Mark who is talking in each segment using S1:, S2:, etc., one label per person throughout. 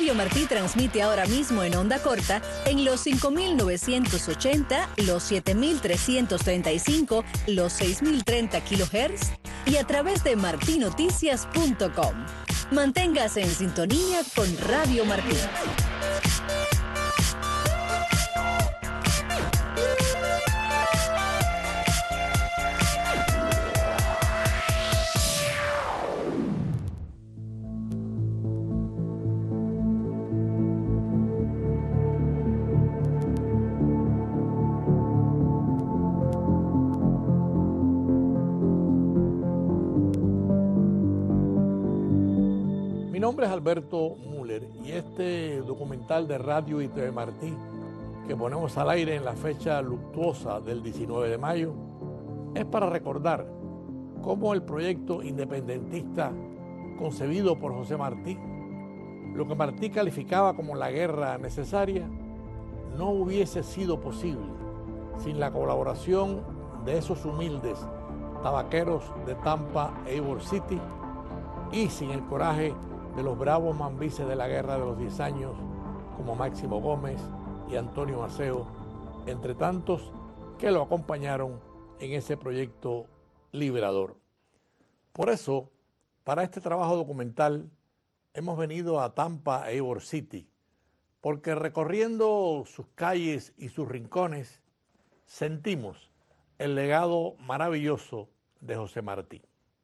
S1: Radio Martí transmite ahora mismo en onda corta en los 5.980, los 7.335, los 6.030 kHz y a través de martinoticias.com. Manténgase en sintonía con Radio Martí.
S2: Mi nombre es Alberto Müller y este documental de Radio y TV Martí que ponemos al aire en la fecha luctuosa del 19 de mayo es para recordar cómo el proyecto independentista concebido por José Martí, lo que Martí calificaba como la guerra necesaria, no hubiese sido posible sin la colaboración de esos humildes tabaqueros de Tampa e Ybor City y sin el coraje de los bravos mambises de la Guerra de los 10 años como Máximo Gómez y Antonio Maceo, entre tantos que lo acompañaron en ese proyecto liberador. Por eso, para este trabajo documental, hemos venido a Tampa e Ybor City, porque recorriendo sus calles y sus rincones, sentimos el legado maravilloso de José Martí.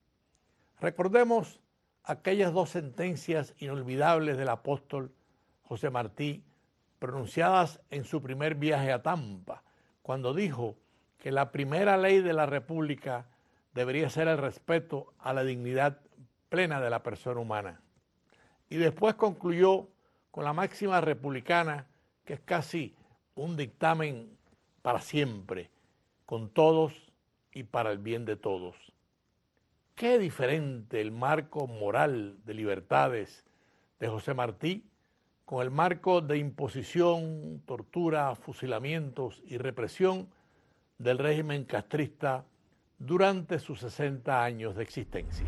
S2: Recordemos aquellas dos sentencias inolvidables del apóstol José Martí, pronunciadas en su primer viaje a Tampa, cuando dijo que la primera ley de la República debería ser el respeto a la dignidad plena de la persona humana. Y después concluyó con la máxima republicana, que es casi un dictamen para siempre, con todos y para el bien de todos. Qué diferente el marco moral de libertades de José Martí con el marco de imposición, tortura, fusilamientos y represión del régimen castrista durante sus 60 años de existencia.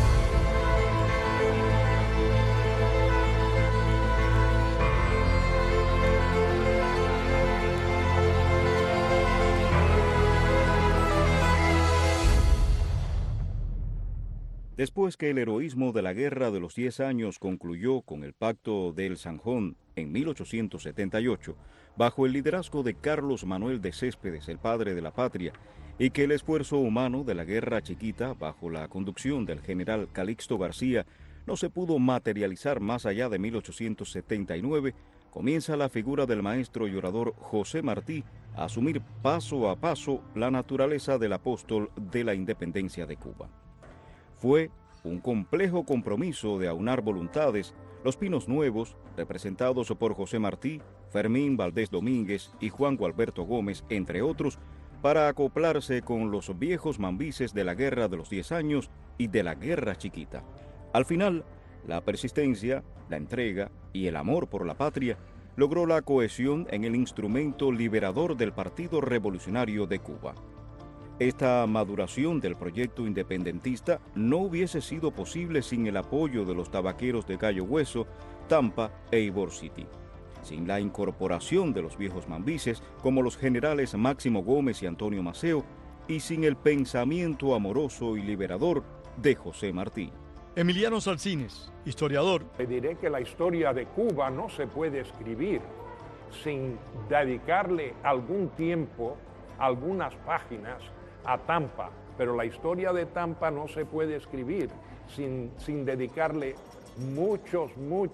S3: Después que el heroísmo de la Guerra de los 10 años concluyó con el Pacto del Zanjón en 1878, bajo el liderazgo de Carlos Manuel de Céspedes, el padre de la patria, y que el esfuerzo humano de la Guerra Chiquita, bajo la conducción del general Calixto García, no se pudo materializar más allá de 1879, comienza la figura del maestro y orador José Martí a asumir paso a paso la naturaleza del apóstol de la independencia de Cuba. Fue un complejo compromiso de aunar voluntades, los Pinos Nuevos, representados por José Martí, Fermín Valdés Domínguez y Juan Gualberto Gómez, entre otros, para acoplarse con los viejos mambises de la Guerra de los 10 años y de la Guerra Chiquita. Al final, la persistencia, la entrega y el amor por la patria logró la cohesión en el instrumento liberador del Partido Revolucionario de Cuba. Esta maduración del proyecto independentista no hubiese sido posible sin el apoyo de los tabaqueros de Gallo Hueso, Tampa e Ybor City, sin la incorporación de los viejos mambises como los generales Máximo Gómez y Antonio Maceo, y sin el pensamiento amoroso y liberador de José Martí.
S4: Emiliano Salcines, historiador.
S5: Le diré que la historia de Cuba no se puede escribir sin dedicarle algún tiempo, algunas páginas, a Tampa, pero la historia de Tampa no se puede escribir sin dedicarle muchos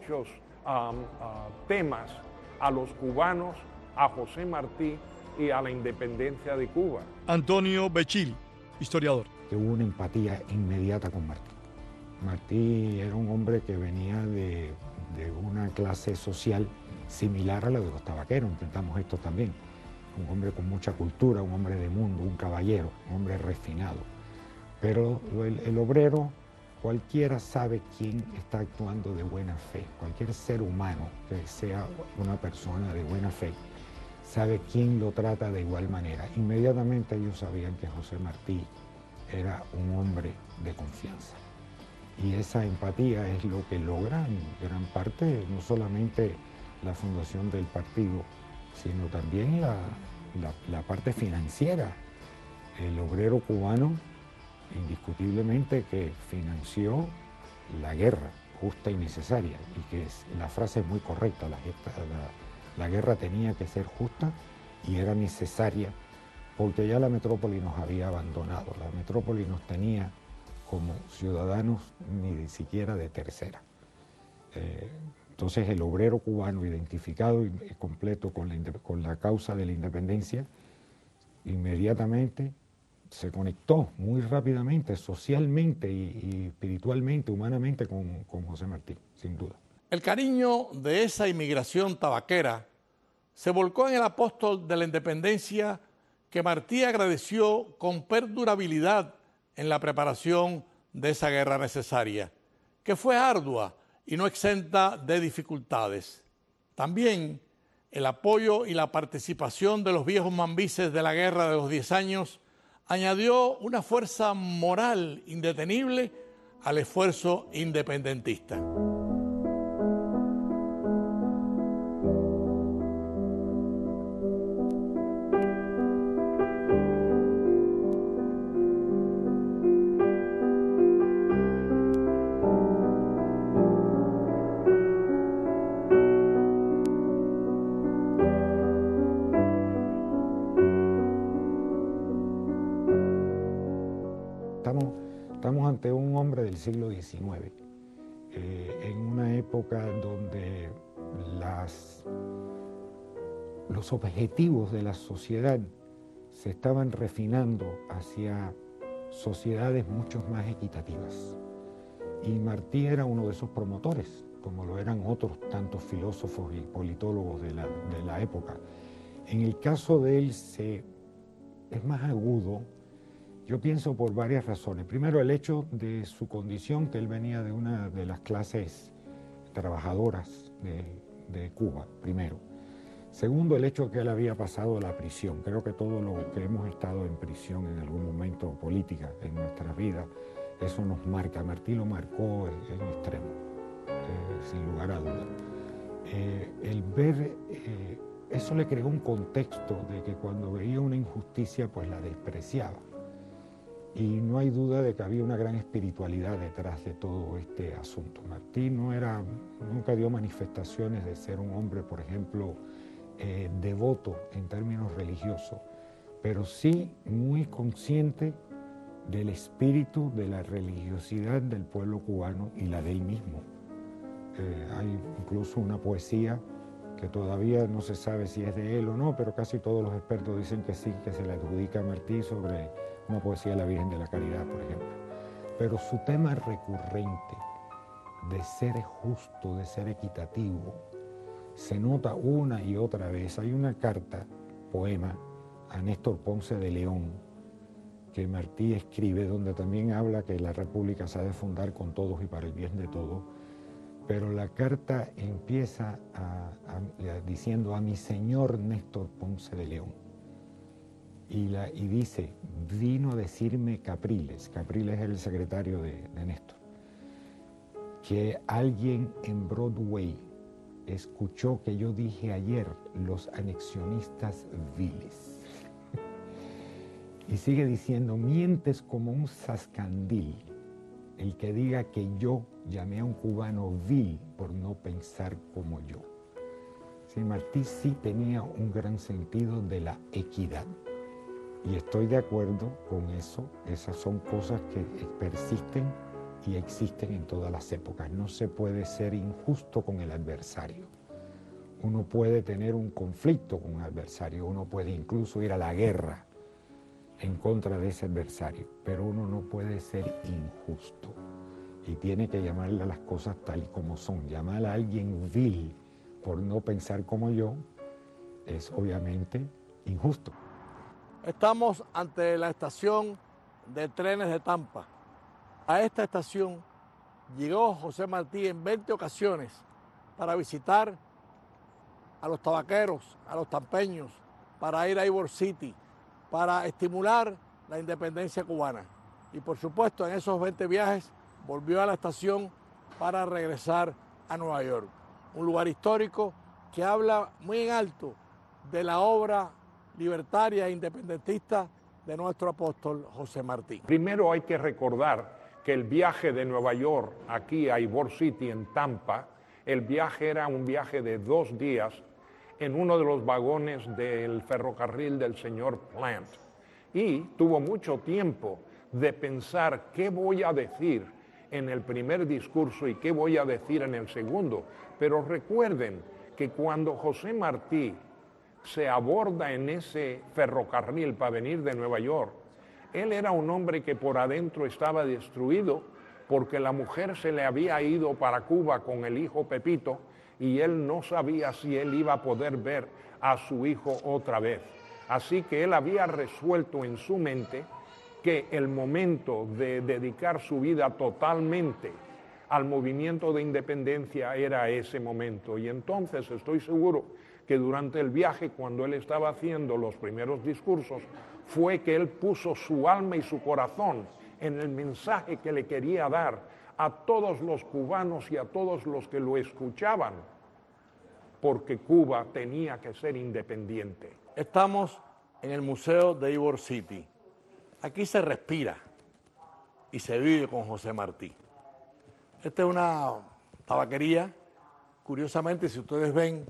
S5: temas a los cubanos, a José Martí y a la independencia de Cuba.
S4: Antonio Becchili, historiador.
S6: Que hubo una empatía inmediata con Martí. Martí era un hombre que venía de una clase social similar a la de los tabaqueros, intentamos esto también. Un hombre con mucha cultura, un hombre de mundo, un caballero, un hombre refinado. Pero el obrero, cualquiera sabe quién está actuando de buena fe. Cualquier ser humano que sea una persona de buena fe, sabe quién lo trata de igual manera. Inmediatamente ellos sabían que José Martí era un hombre de confianza. Y esa empatía es lo que logra en gran parte, no solamente la fundación del partido, sino también la parte financiera. El obrero cubano, indiscutiblemente, que financió la guerra justa y necesaria, y que la frase es muy correcta, la guerra tenía que ser justa y era necesaria, porque ya la metrópoli nos había abandonado, la metrópoli nos tenía como ciudadanos ni siquiera de tercera. Entonces el obrero cubano identificado y completo con la causa de la independencia, inmediatamente se conectó muy rápidamente, socialmente y espiritualmente, humanamente con José Martí, sin duda.
S2: El cariño de esa inmigración tabaquera se volcó en el apóstol de la independencia que Martí agradeció con perdurabilidad en la preparación de esa guerra necesaria, que fue ardua y no exenta de dificultades. También el apoyo y la participación de los viejos mambises de la Guerra de los 10 años añadió una fuerza moral indetenible al esfuerzo independentista.
S6: Estamos ante un hombre del siglo XIX, en una época donde los objetivos de la sociedad se estaban refinando hacia sociedades mucho más equitativas. Y Martí era uno de esos promotores, como lo eran otros tantos filósofos y politólogos de la época. En el caso de él es más agudo. Yo pienso por varias razones. Primero, el hecho de su condición, que él venía de una de las clases trabajadoras de Cuba, primero. Segundo, el hecho de que él había pasado la prisión. Creo que todos los que hemos estado en prisión en algún momento política en nuestras vidas, eso nos marca. Martí lo marcó en extremo, sin lugar a dudas. El ver, eso le creó un contexto de que cuando veía una injusticia, pues la despreciaba. Y no hay duda de que había una gran espiritualidad detrás de todo este asunto. Martí nunca dio manifestaciones de ser un hombre, por ejemplo, devoto en términos religiosos, pero sí muy consciente del espíritu de la religiosidad del pueblo cubano y la de él mismo. Hay incluso una poesía que todavía no se sabe si es de él o no, pero casi todos los expertos dicen que sí, que se le adjudica a Martí sobre una poesía de la Virgen de la Caridad, por ejemplo. Pero su tema recurrente de ser justo, de ser equitativo, se nota una y otra vez. Hay una carta, poema, a Néstor Ponce de León, que Martí escribe, donde también habla que la República se ha de fundar con todos y para el bien de todos. Pero la carta empieza diciendo a mi señor Néstor Ponce de León. Y dice, vino a decirme Capriles es el secretario de Néstor, que alguien en Broadway escuchó que yo dije ayer los anexionistas viles. Y sigue diciendo, mientes como un zascandil el que diga que yo llamé a un cubano vil por no pensar como yo. Sí, Martí sí tenía un gran sentido de la equidad. Y estoy de acuerdo con eso. Esas son cosas que persisten y existen en todas las épocas. No se puede ser injusto con el adversario. Uno puede tener un conflicto con un adversario, uno puede incluso ir a la guerra en contra de ese adversario, pero uno no puede ser injusto y tiene que llamarle a las cosas tal y como son. Llamar a alguien vil por no pensar como yo es obviamente injusto.
S2: Estamos ante la estación de trenes de Tampa. A esta estación llegó José Martí en 20 ocasiones para visitar a los tabaqueros, a los tampeños, para ir a Ybor City, para estimular la independencia cubana. Y por supuesto, en esos 20 viajes volvió a la estación para regresar a Nueva York. Un lugar histórico que habla muy en alto de la obra libertaria e independentista de nuestro apóstol José Martí.
S5: Primero hay que recordar que el viaje de Nueva York aquí a Ybor City en Tampa, el viaje era un viaje de 2 días en uno de los vagones del ferrocarril del señor Plant. Y tuvo mucho tiempo de pensar qué voy a decir en el primer discurso y qué voy a decir en el segundo. Pero recuerden que cuando José Martí se aborda en ese ferrocarril para venir de Nueva York, él era un hombre que por adentro estaba destruido porque la mujer se le había ido para Cuba con el hijo Pepito y él no sabía si él iba a poder ver a su hijo otra vez. Así que él había resuelto en su mente que el momento de dedicar su vida totalmente al movimiento de independencia era ese momento. Y entonces estoy seguro que durante el viaje, cuando él estaba haciendo los primeros discursos, fue que él puso su alma y su corazón en el mensaje que le quería dar a todos los cubanos y a todos los que lo escuchaban, porque Cuba tenía que ser independiente.
S2: Estamos en el Museo de Ybor City. Aquí se respira y se vive con José Martí. Esta es una tabaquería. Curiosamente, si ustedes ven,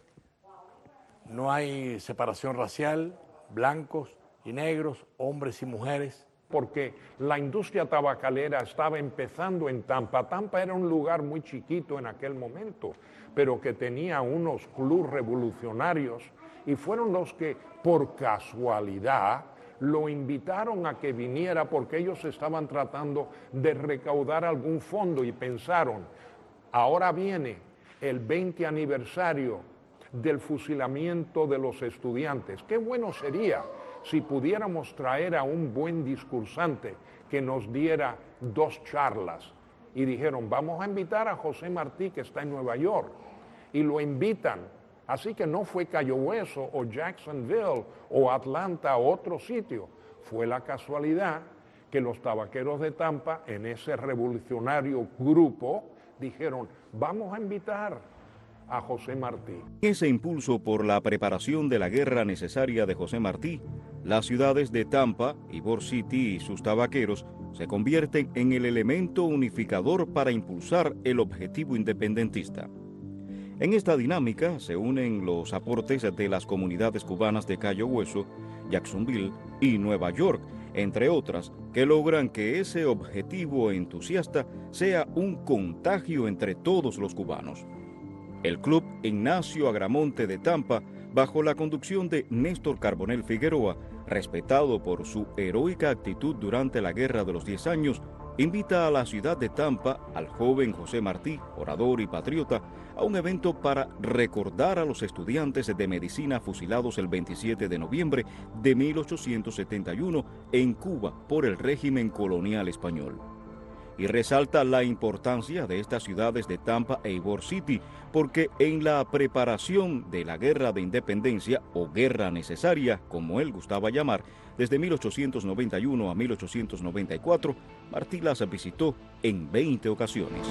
S2: no hay separación racial, blancos y negros, hombres y mujeres.
S5: Porque la industria tabacalera estaba empezando en Tampa. Tampa era un lugar muy chiquito en aquel momento, pero que tenía unos clubes revolucionarios y fueron los que, por casualidad, lo invitaron a que viniera porque ellos estaban tratando de recaudar algún fondo y pensaron, ahora viene el 20 aniversario del fusilamiento de los estudiantes. Qué bueno sería si pudiéramos traer a un buen discursante que nos diera 2 charlas. Y dijeron, vamos a invitar a José Martí, que está en Nueva York. Y lo invitan. Así que no fue Cayo Hueso o Jacksonville o Atlanta o otro sitio. Fue la casualidad que los tabaqueros de Tampa, en ese revolucionario grupo, dijeron, vamos a invitar a José Martí.
S3: Ese impulso por la preparación de la guerra necesaria de José Martí, las ciudades de Tampa, Ybor City y sus tabaqueros se convierten en el elemento unificador para impulsar el objetivo independentista. En esta dinámica se unen los aportes de las comunidades cubanas de Cayo Hueso, Jacksonville y Nueva York, entre otras, que logran que ese objetivo entusiasta sea un contagio entre todos los cubanos. El Club Ignacio Agramonte de Tampa, bajo la conducción de Néstor Carbonell Figueroa, respetado por su heroica actitud durante la Guerra de los 10 años, invita a la ciudad de Tampa al joven José Martí, orador y patriota, a un evento para recordar a los estudiantes de medicina fusilados el 27 de noviembre de 1871 en Cuba por el régimen colonial español. Y resalta la importancia de estas ciudades de Tampa e Ybor City, porque en la preparación de la guerra de independencia, o guerra necesaria, como él gustaba llamar, desde 1891 a 1894, Martí las visitó en 20 ocasiones.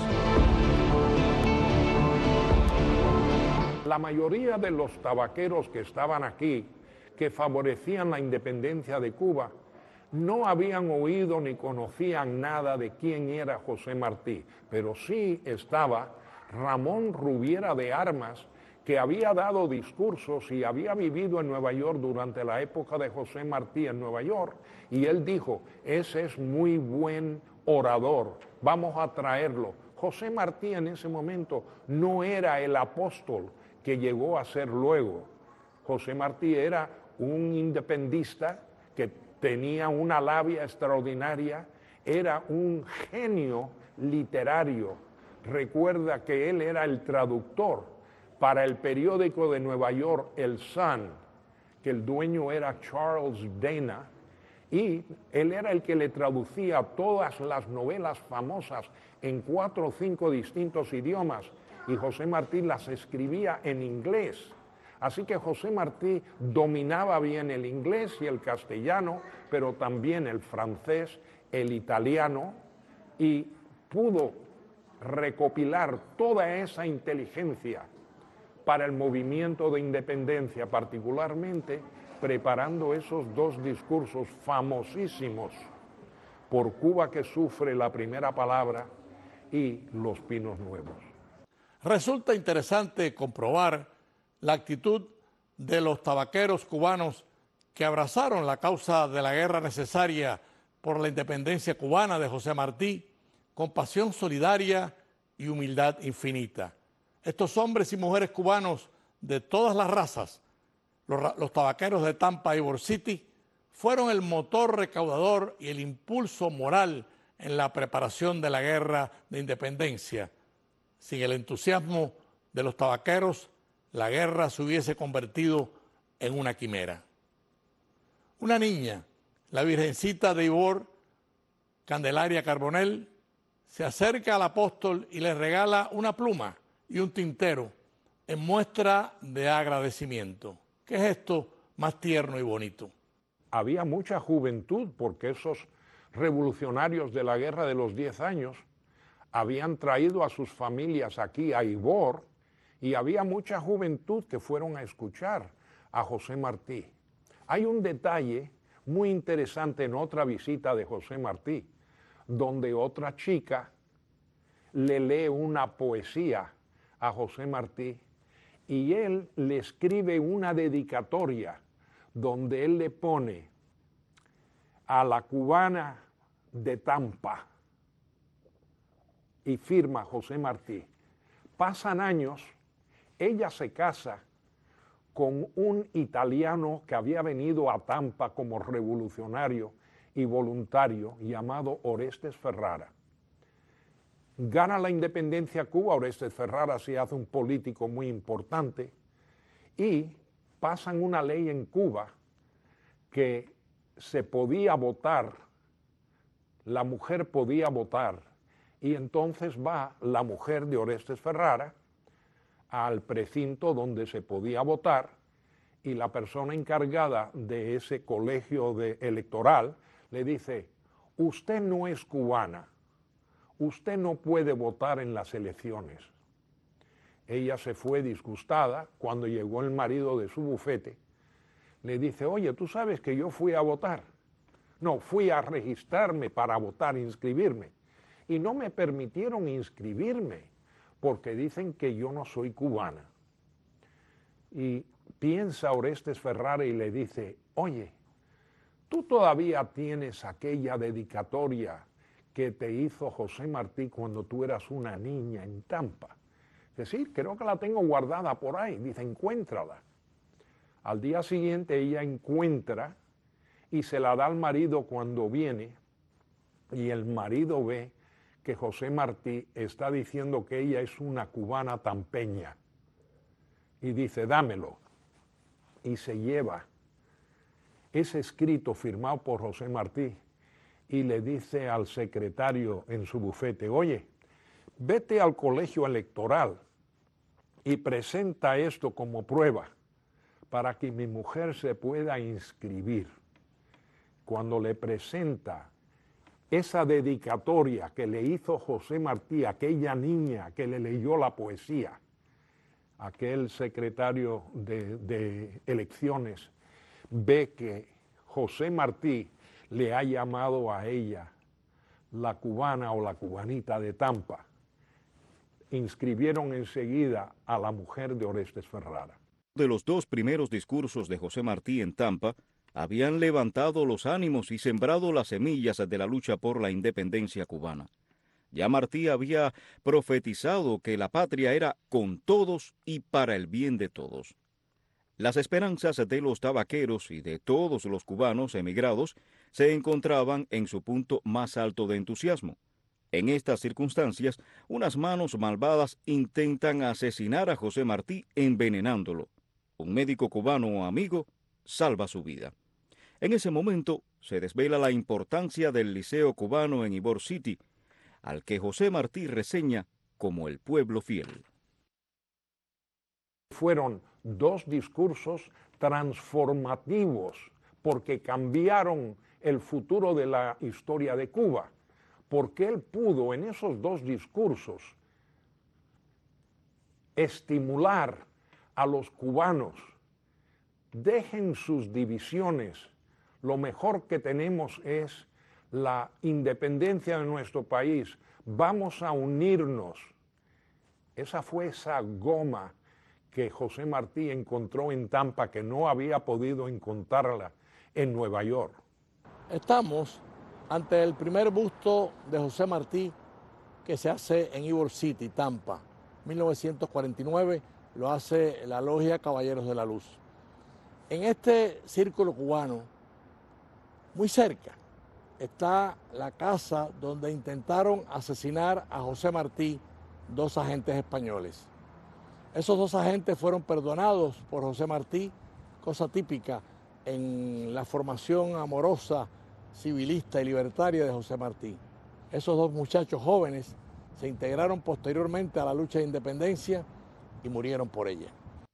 S5: La mayoría de los tabaqueros que estaban aquí, que favorecían la independencia de Cuba, no habían oído ni conocían nada de quién era José Martí, pero sí estaba Ramón Rubiera de Armas, que había dado discursos y había vivido en Nueva York durante la época de José Martí en Nueva York, y él dijo, ese es muy buen orador, vamos a traerlo. José Martí en ese momento no era el apóstol que llegó a ser luego. José Martí era un independista que tenía una labia extraordinaria, era un genio literario. Recuerda que él era el traductor para el periódico de Nueva York, El Sun, que el dueño era Charles Dana, y él era el que le traducía todas las novelas famosas en 4 o 5 distintos idiomas, y José Martí las escribía en inglés. Así que José Martí dominaba bien el inglés y el castellano, pero también el francés, el italiano, y pudo recopilar toda esa inteligencia para el movimiento de independencia, particularmente preparando esos dos discursos famosísimos, Por Cuba que sufre, la primera palabra, y Los Pinos Nuevos.
S2: Resulta interesante comprobar la actitud de los tabaqueros cubanos que abrazaron la causa de la guerra necesaria por la independencia cubana de José Martí con pasión solidaria y humildad infinita. Estos hombres y mujeres cubanos de todas las razas, los tabaqueros de Tampa y Ybor City, fueron el motor recaudador y el impulso moral en la preparación de la guerra de independencia. Sin el entusiasmo de los tabaqueros, la guerra se hubiese convertido en una quimera. Una niña, la Virgencita de Ybor, Candelaria Carbonell, se acerca al apóstol y le regala una pluma y un tintero en muestra de agradecimiento. ¿Qué gesto más tierno y bonito?
S5: Había mucha juventud porque esos revolucionarios de la Guerra de los 10 años habían traído a sus familias aquí a Ybor, y había mucha juventud que fueron a escuchar a José Martí. Hay un detalle muy interesante en otra visita de José Martí, donde otra chica le lee una poesía a José Martí y él le escribe una dedicatoria donde él le pone a la cubana de Tampa y firma José Martí. Pasan años, ella se casa con un italiano que había venido a Tampa como revolucionario y voluntario llamado Orestes Ferrara. Gana la independencia Cuba, Orestes Ferrara se hace un político muy importante y pasan una ley en Cuba que se podía votar, la mujer podía votar, y entonces va la mujer de Orestes Ferrara al precinto donde se podía votar y la persona encargada de ese colegio electoral le dice: usted no es cubana, usted no puede votar en las elecciones. Ella se fue disgustada. Cuando llegó el marido de su bufete, le dice: oye, ¿tú sabes que yo fui a votar? No, fui a registrarme para votar, inscribirme, y no me permitieron inscribirme porque dicen que yo no soy cubana. Y piensa Orestes Ferrara y le dice: oye, tú todavía tienes aquella dedicatoria que te hizo José Martí cuando tú eras una niña en Tampa. Dice: sí, creo que la tengo guardada por ahí. Dice: encuéntrala. Al día siguiente ella encuentra y se la da al marido cuando viene, y el marido ve que José Martí está diciendo que ella es una cubana tampeña. Y dice: dámelo. Y se lleva ese escrito firmado por José Martí y le dice al secretario en su bufete: oye, vete al colegio electoral y presenta esto como prueba para que mi mujer se pueda inscribir. Cuando le presenta esa dedicatoria que le hizo José Martí, aquella niña que le leyó la poesía, aquel secretario de elecciones ve que José Martí le ha llamado a ella la cubana o la cubanita de Tampa. Inscribieron enseguida a la mujer de Orestes Ferrara.
S3: De los dos primeros discursos de José Martí en Tampa, habían levantado los ánimos y sembrado las semillas de la lucha por la independencia cubana. Ya Martí había profetizado que la patria era con todos y para el bien de todos. Las esperanzas de los tabaqueros y de todos los cubanos emigrados se encontraban en su punto más alto de entusiasmo. En estas circunstancias, unas manos malvadas intentan asesinar a José Martí envenenándolo. Un médico cubano amigo salva su vida. En ese momento se desvela la importancia del Liceo Cubano en Ybor City, al que José Martí reseña como el pueblo fiel.
S5: Fueron dos discursos transformativos porque cambiaron el futuro de la historia de Cuba. porque él pudo en esos dos discursos estimular a los cubanos: dejen sus divisiones, lo mejor que tenemos es la independencia de nuestro país, vamos a unirnos. Esa fue esa goma que José Martí encontró en Tampa, que no había podido encontrarla en Nueva York.
S2: Estamos ante el primer busto de José Martí que se hace en Ybor City, Tampa. 1949 lo hace la Logia Caballeros de la Luz. En este círculo cubano, muy cerca, está la casa donde intentaron asesinar a José Martí dos agentes españoles. Esos dos agentes fueron perdonados por José Martí, cosa típica en la formación amorosa, civilista y libertaria de José Martí. Esos dos muchachos jóvenes se integraron posteriormente a la lucha de independencia y murieron por ella.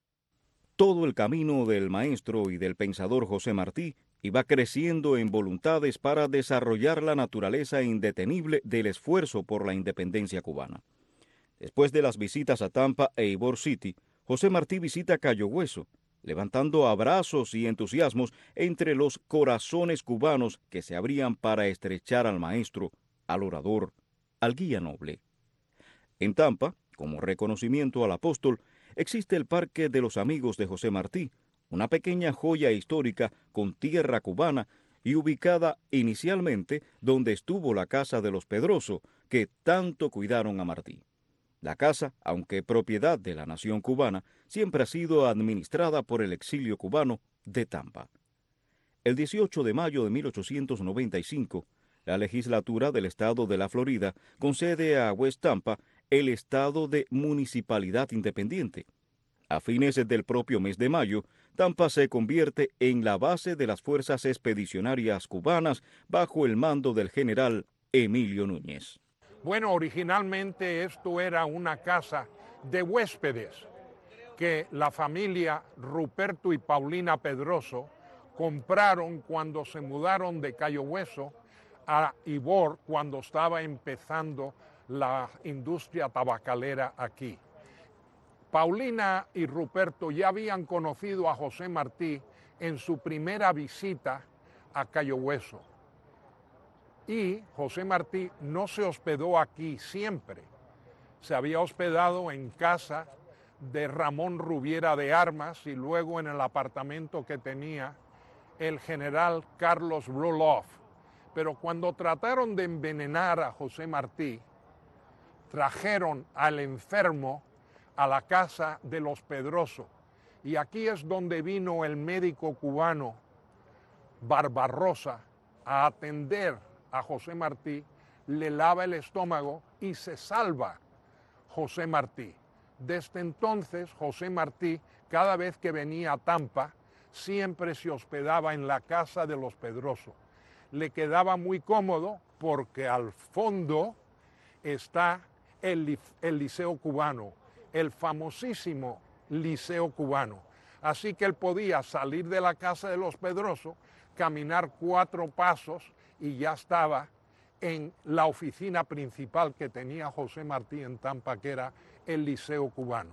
S3: Todo el camino del maestro y del pensador José Martí iba creciendo en voluntades para desarrollar la naturaleza indetenible del esfuerzo por la independencia cubana. Después de las visitas a Tampa e Ybor City, José Martí visita Cayo Hueso, levantando abrazos y entusiasmos entre los corazones cubanos que se abrían para estrechar al maestro, al orador, al guía noble. En Tampa, como reconocimiento al apóstol, existe el Parque de los Amigos de José Martí, una pequeña joya histórica con tierra cubana y ubicada inicialmente donde estuvo la casa de los Pedroso, que tanto cuidaron a Martí. La casa, aunque propiedad de la nación cubana, siempre ha sido administrada por el exilio cubano de Tampa. El 18 de mayo de 1895, la legislatura del estado de la Florida concede a West Tampa el estado de municipalidad independiente. A fines del propio mes de mayo, Tampa se convierte en la base de las fuerzas expedicionarias cubanas bajo el mando del general Emilio Núñez.
S5: Bueno, originalmente esto era una casa de huéspedes que la familia Ruperto y Paulina Pedroso compraron cuando se mudaron de Cayo Hueso a Ybor, cuando estaba empezando la industria tabacalera aquí. Paulina y Ruperto ya habían conocido a José Martí en su primera visita a Cayo Hueso. Y José Martí no se hospedó aquí siempre. Se había hospedado en casa de Ramón Rubiera de Armas y luego en el apartamento que tenía el general Carlos Roloff. Pero cuando trataron de envenenar a José Martí, trajeron al enfermo a la casa de los Pedroso. Y aquí es donde vino el médico cubano Barbarossa a atender a José Martí, le lava el estómago y se salva José Martí. Desde entonces, José Martí, cada vez que venía a Tampa, siempre se hospedaba en la casa de los Pedroso. Le quedaba muy cómodo porque al fondo está el Liceo Cubano, el famosísimo Liceo Cubano. Así que él podía salir de la casa de los Pedroso, caminar 4 pasos y ya estaba en la oficina principal que tenía José Martí en Tampa, que era el Liceo Cubano.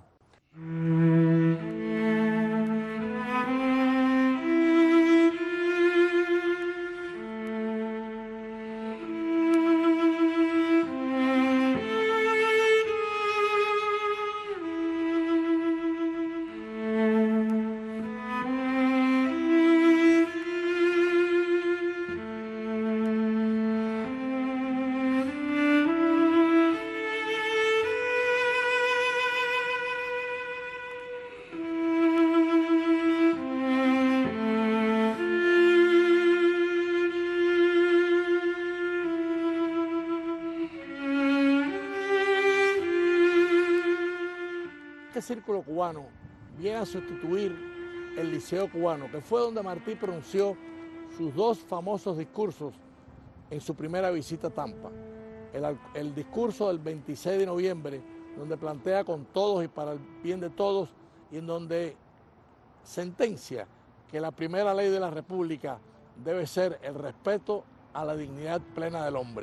S2: Este círculo cubano viene a sustituir el Liceo Cubano, que fue donde Martí pronunció sus 2 famosos discursos en su primera visita a Tampa. El discurso del 26 de noviembre, donde plantea con todos y para el bien de todos, y en donde sentencia que la primera ley de la República debe ser el respeto a la dignidad plena del hombre.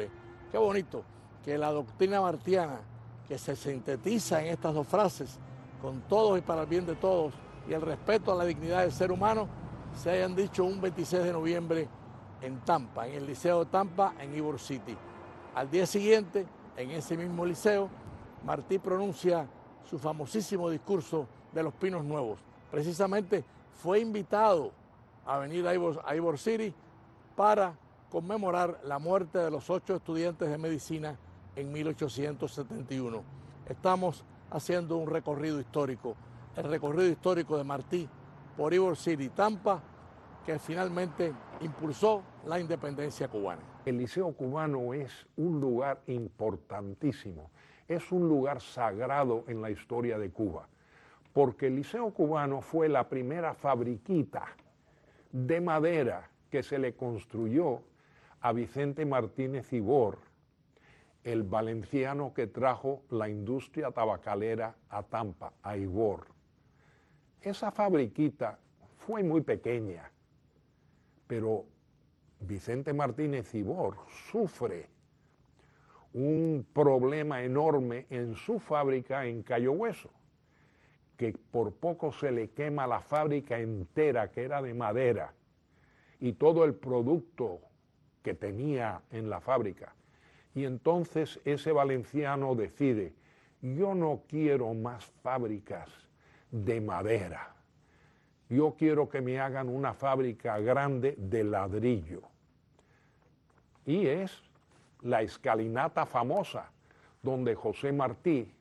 S2: Qué bonito que la doctrina martiana, que se sintetiza en estas dos frases, con todos y para el bien de todos, y el respeto a la dignidad del ser humano, se hayan dicho un 26 de noviembre en Tampa, en el Liceo de Tampa, en Ybor City. Al día siguiente, en ese mismo liceo, Martí pronuncia su famosísimo discurso de los Pinos Nuevos. Precisamente fue invitado a venir a Ybor City para conmemorar la muerte de los 8 estudiantes de medicina en 1871. Estamos haciendo un recorrido histórico, el recorrido histórico de Martí por Ybor City, Tampa, que finalmente impulsó la independencia cubana.
S5: El Liceo Cubano es un lugar importantísimo, es un lugar sagrado en la historia de Cuba, porque el Liceo Cubano fue la primera fabriquita de madera que se le construyó a Vicente Martínez Ybor, el valenciano que trajo la industria tabacalera a Tampa, a Ybor. Esa fabriquita fue muy pequeña, pero Vicente Martínez Ybor sufre un problema enorme en su fábrica en Cayo Hueso, que por poco se le quema la fábrica entera, que era de madera, y todo el producto que tenía en la fábrica. Y entonces ese valenciano decide, yo no quiero más fábricas de madera, yo quiero que me hagan una fábrica grande de ladrillo. Y es la escalinata famosa, donde José Martí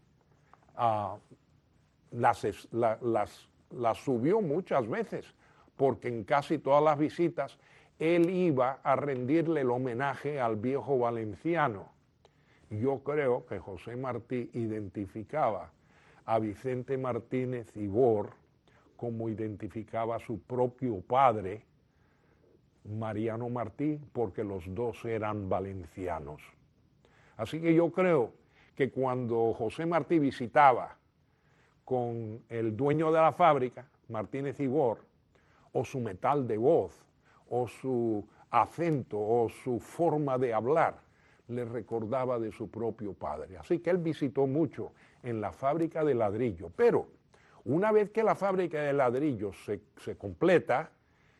S5: las subió muchas veces, porque en casi todas las visitas él iba a rendirle el homenaje al viejo valenciano. Yo creo que José Martí identificaba a Vicente Martínez Ybor como identificaba a su propio padre, Mariano Martí, porque los dos eran valencianos. Así que yo creo que cuando José Martí visitaba con el dueño de la fábrica, Martínez Ybor, o su metal de voz, o su acento, o su forma de hablar, le recordaba de su propio padre. Así que él visitó mucho en la fábrica de ladrillo. Pero una vez que la fábrica de ladrillo se completa,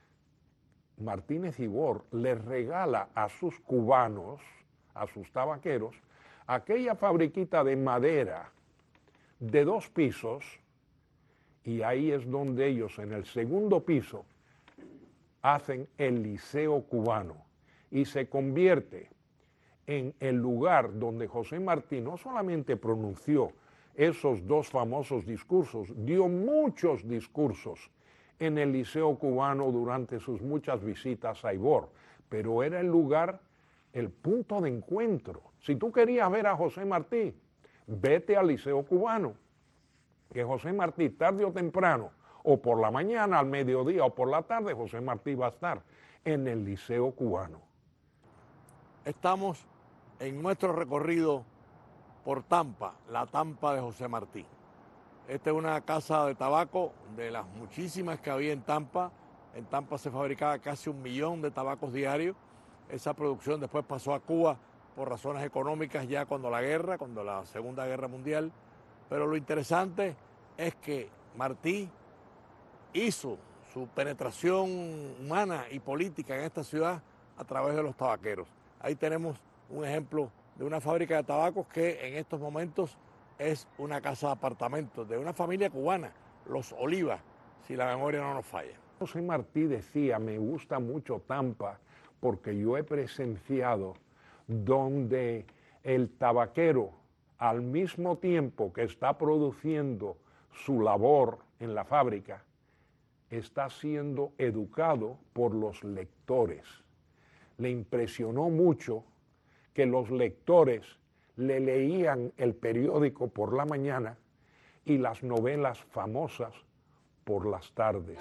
S5: Martínez Ybor le regala a sus cubanos, a sus tabaqueros, aquella fabriquita de madera de 2 pisos, y ahí es donde ellos, en el segundo piso, hacen el Liceo Cubano, y se convierte en el lugar donde José Martí no solamente pronunció esos 2 famosos discursos, dio muchos discursos en el Liceo Cubano durante sus muchas visitas a Ybor, pero era el lugar, el punto de encuentro. Si tú querías ver a José Martí, vete al Liceo Cubano, que José Martí tarde o temprano, o por la mañana, al mediodía o por la tarde, José Martí va a estar en el Liceo Cubano.
S2: Estamos en nuestro recorrido por Tampa, la Tampa de José Martí. Esta es una casa de tabaco de las muchísimas que había en Tampa. En Tampa se fabricaba casi 1 millón de tabacos diarios. Esa producción después pasó a Cuba por razones económicas ya cuando la Segunda Guerra Mundial. Pero lo interesante es que Martí hizo su penetración humana y política en esta ciudad a través de los tabaqueros. Ahí tenemos un ejemplo de una fábrica de tabacos que en estos momentos es una casa de apartamentos de una familia cubana, los Olivas, si la memoria no nos falla.
S5: José Martí decía, me gusta mucho Tampa porque yo he presenciado donde el tabaquero, al mismo tiempo que está produciendo su labor en la fábrica, está siendo educado por los lectores. Le impresionó mucho que los lectores le leían el periódico por la mañana y las novelas famosas por las tardes.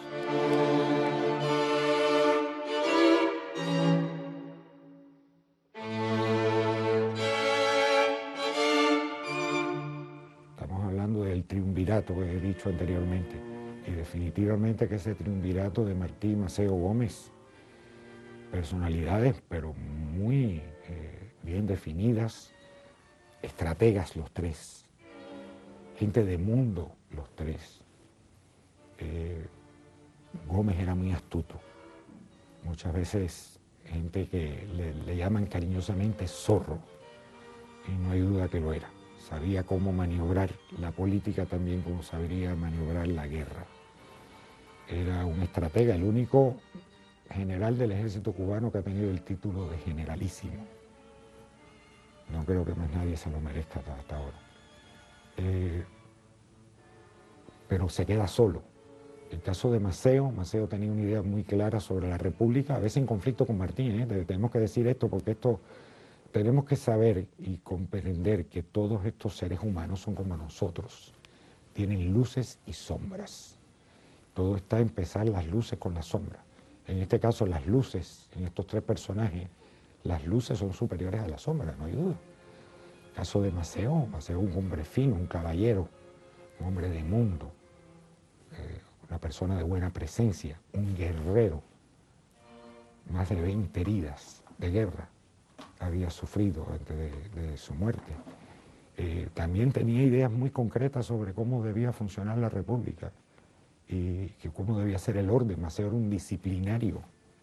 S6: Estamos hablando del triunvirato que he dicho anteriormente, y definitivamente que ese triunvirato de Martí Maceo Gómez, personalidades pero muy bien definidas, estrategas los tres, gente de mundo los tres. Gómez era muy astuto, muchas veces gente que le llaman cariñosamente zorro, y no hay duda que lo era. Sabía cómo maniobrar la política también como sabría maniobrar la guerra. Era un estratega, el único general del ejército cubano que ha tenido el título de generalísimo. No creo que más nadie se lo merezca hasta ahora. Pero se queda solo. El caso de Maceo tenía una idea muy clara sobre la República, a veces en conflicto con Martín, tenemos que decir esto porque tenemos que saber y comprender que todos estos seres humanos son como nosotros, tienen luces y sombras. Todo está en pesar las luces con las sombras. En este caso las luces, en estos tres personajes, las luces son superiores a las sombras, no hay duda. El caso de Maceo un hombre fino, un caballero, un hombre de mundo, una persona de buena presencia, un guerrero, más de 20 heridas de guerra había sufrido antes de su muerte. También tenía ideas muy concretas sobre cómo debía funcionar la República y cómo debía ser el orden. Maceo era un disciplinario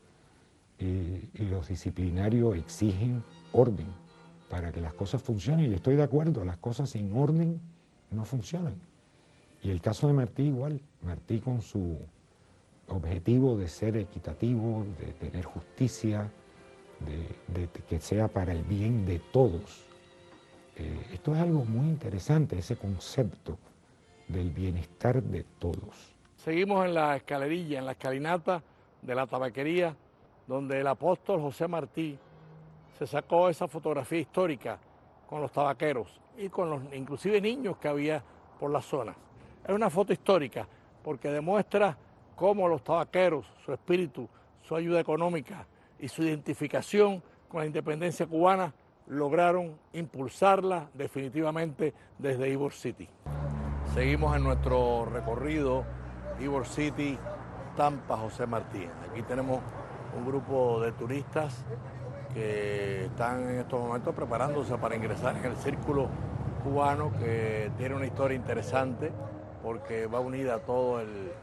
S6: y los disciplinarios exigen orden para que las cosas funcionen, y estoy de acuerdo, las cosas sin orden no funcionan. Y el caso de Martí igual, Martí con su objetivo de ser equitativo, de tener justicia, de que sea para el bien de todos. Esto es algo muy interesante, ese concepto del bienestar de todos.
S2: Seguimos en la escalerilla, en la escalinata de la tabaquería, donde el apóstol José Martí se sacó esa fotografía histórica con los tabaqueros y con los inclusive niños que había por la zona. Es una foto histórica porque demuestra cómo los tabaqueros, su espíritu, su ayuda económica y su identificación con la independencia cubana lograron impulsarla definitivamente desde Ybor City. Seguimos en nuestro recorrido Ybor City, Tampa, José Martí. Aquí tenemos un grupo de turistas que están en estos momentos preparándose para ingresar en el círculo cubano, que tiene una historia interesante porque va unida a toda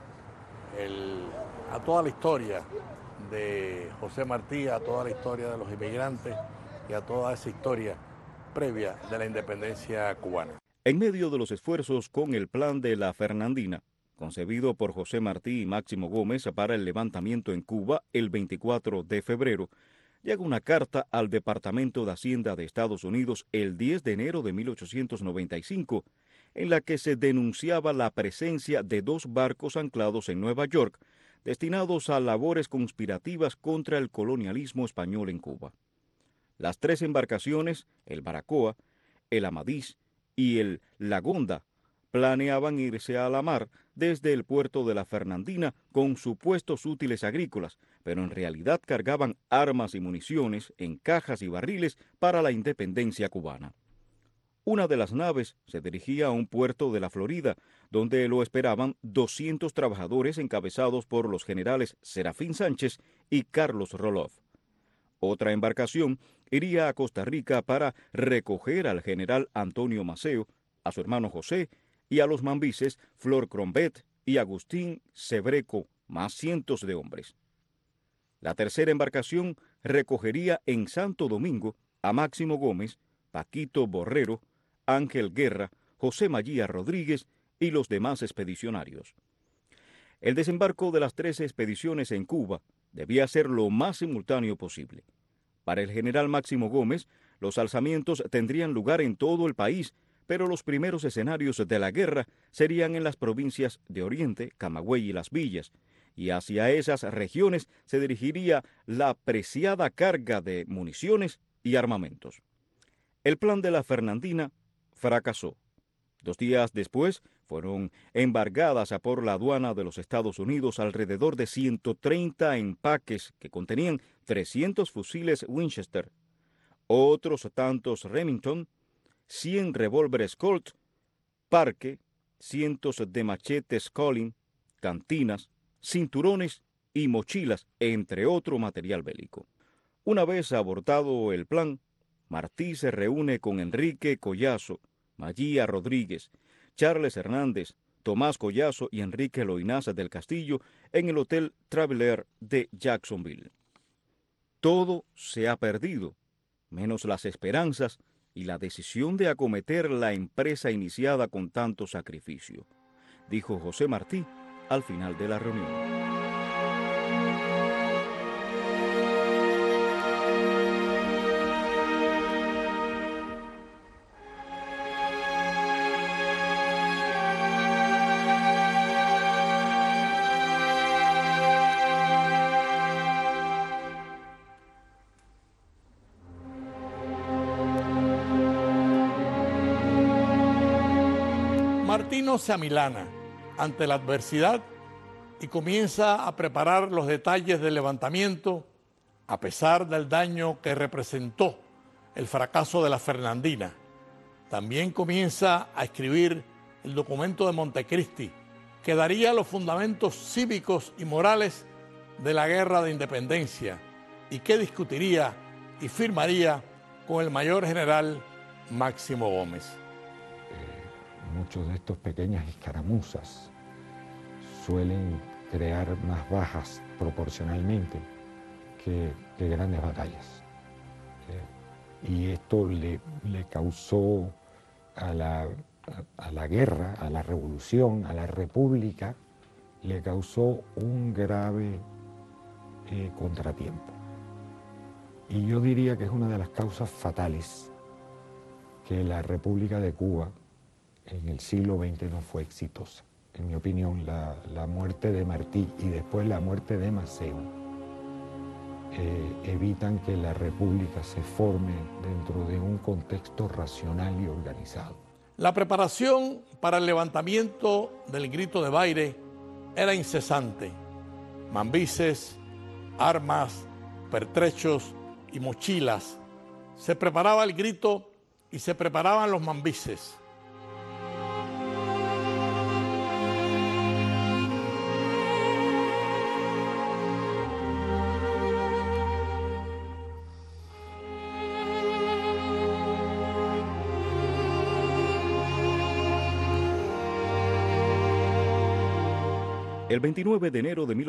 S2: la historia de José Martí, a toda la historia de los inmigrantes y a toda esa historia previa de la independencia cubana.
S3: En medio de los esfuerzos con el plan de la Fernandina, concebido por José Martí y Máximo Gómez para el levantamiento en Cuba el 24 de febrero, llega una carta al Departamento de Hacienda de Estados Unidos el 10 de enero de 1895, en la que se denunciaba la presencia de 2 barcos anclados en Nueva York, destinados a labores conspirativas contra el colonialismo español en Cuba. Las 3 embarcaciones, el Baracoa, el Amadís y el Lagonda, planeaban irse a la mar desde el puerto de la Fernandina con supuestos útiles agrícolas, pero en realidad cargaban armas y municiones en cajas y barriles para la independencia cubana. Una de las naves se dirigía a un puerto de la Florida, donde lo esperaban 200 trabajadores encabezados por los generales Serafín Sánchez y Carlos Roloff. Otra embarcación iría a Costa Rica para recoger al general Antonio Maceo, a su hermano José y a los mambises Flor Crombet y Agustín Sebreco, más cientos de hombres. La tercera embarcación recogería en Santo Domingo a Máximo Gómez, Paquito Borrero, Ángel Guerra, José María Rodríguez y los demás expedicionarios. El desembarco de las 13 expediciones en Cuba debía ser lo más simultáneo posible. Para el general Máximo Gómez, los alzamientos tendrían lugar en todo el país, pero los primeros escenarios de la guerra serían en las provincias de Oriente, Camagüey y Las Villas, y hacia esas regiones se dirigiría la preciada carga de municiones y armamentos. El plan de la Fernandina fracasó. 2 días después fueron embargadas por la aduana de los Estados Unidos alrededor de 130 empaques que contenían 300 fusiles Winchester, otros tantos Remington, 100 revólveres Colt, parque, cientos de machetes Colin, cantinas, cinturones y mochilas, entre otro material bélico. Una vez abortado el plan, Martí se reúne con Enrique Collazo, Maguía Rodríguez, Charles Hernández, Tomás Collazo y Enrique Loinaza del Castillo en el Hotel Traveler de Jacksonville. Todo se ha perdido, menos las esperanzas y la decisión de acometer la empresa iniciada con tanto sacrificio, dijo José Martí al final de la reunión.
S2: Martino se amilana ante la adversidad y comienza a preparar los detalles del levantamiento a pesar del daño que representó el fracaso de la Fernandina. También comienza a escribir el documento de Montecristi, que daría los fundamentos cívicos y morales de la guerra de independencia y que discutiría y firmaría con el mayor general Máximo Gómez.
S6: Muchos de estos pequeñas escaramuzas suelen crear más bajas proporcionalmente que grandes batallas. Y esto le causó a la guerra, a la revolución, a la república, le causó un grave contratiempo. Y yo diría que es una de las causas fatales que la República de Cuba en el siglo XX no fue exitosa. En mi opinión, la muerte de Martí y después la muerte de Maceo evitan que la República se forme dentro de un contexto racional y organizado.
S2: La preparación para el levantamiento del Grito de Baire era incesante. Mambises, armas, pertrechos y mochilas. Se preparaba el grito y se preparaban los mambises.
S3: El 29 de enero de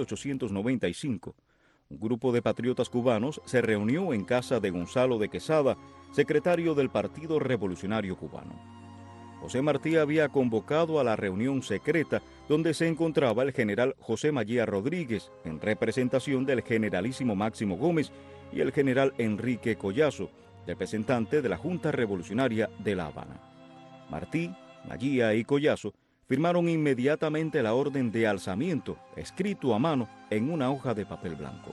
S3: 1895, un grupo de patriotas cubanos se reunió en casa de Gonzalo de Quesada, secretario del Partido Revolucionario Cubano. José Martí había convocado a la reunión secreta donde se encontraba el general José Maguía Rodríguez, en representación del generalísimo Máximo Gómez, y el general Enrique Collazo, representante de la Junta Revolucionaria de La Habana. Martí, Maguía y Collazo firmaron inmediatamente la orden de alzamiento, escrito a mano en una hoja de papel blanco.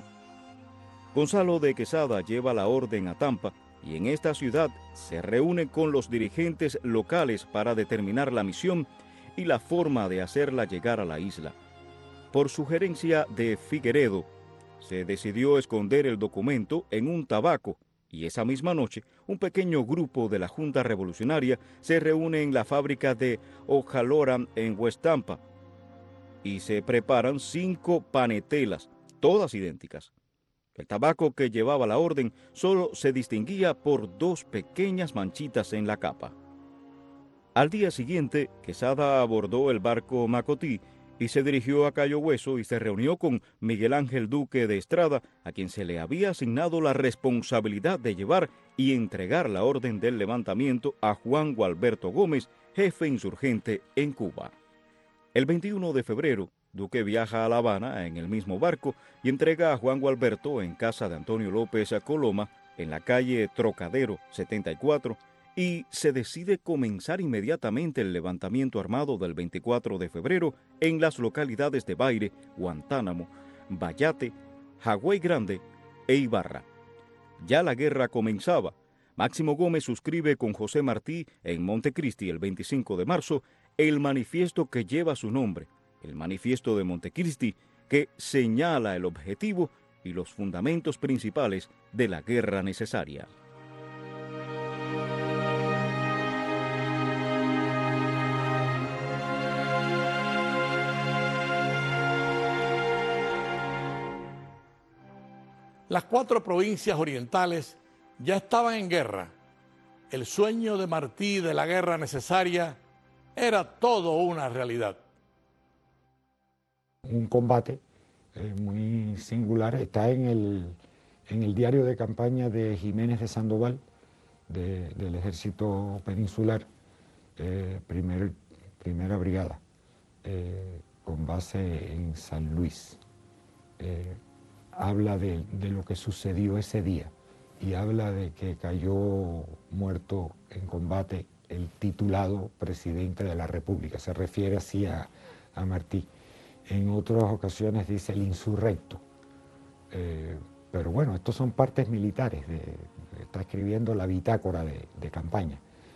S3: Gonzalo de Quesada lleva la orden a Tampa y en esta ciudad se reúne con los dirigentes locales para determinar la misión y la forma de hacerla llegar a la isla. Por sugerencia de Figueredo, se decidió esconder el documento en un tabaco y esa misma noche un pequeño grupo de la Junta Revolucionaria se reúne en la fábrica de Ojaloran en West Tampa y se preparan 5 panetelas, todas idénticas. El tabaco que llevaba la orden solo se distinguía por 2 pequeñas manchitas en la capa. Al día siguiente, Quesada abordó el barco Macotí y se dirigió a Cayo Hueso y se reunió con Miguel Ángel Duque de Estrada, a quien se le había asignado la responsabilidad de llevar y entregar la orden del levantamiento a Juan Gualberto Gómez, jefe insurgente en Cuba. El 21 de febrero, Duque viaja a La Habana en el mismo barco y entrega a Juan Gualberto en casa de Antonio López Coloma, en la calle Trocadero 74, y se decide comenzar inmediatamente el levantamiento armado del 24 de febrero en las localidades de Baire, Guantánamo, Bayate, Hawái Grande e Ibarra. Ya la guerra comenzaba. Máximo Gómez suscribe con José Martí en Montecristi el 25 de marzo el manifiesto que lleva su nombre, el Manifiesto de Montecristi, que señala el objetivo y los fundamentos principales de la guerra necesaria.
S2: Las 4 provincias orientales ya estaban en guerra el sueño de Martí de la guerra necesaria era todo una realidad.
S6: Un combate muy singular, está en el diario de campaña de Jiménez de Sandoval, del Ejército Peninsular, primera brigada, con base en San Luis. Habla de lo que sucedió ese día y habla de que cayó muerto en combate el titulado presidente de la República, se refiere así a Martí. En otras ocasiones dice el insurrecto. Pero bueno, estos son partes militares, está escribiendo la bitácora de campaña.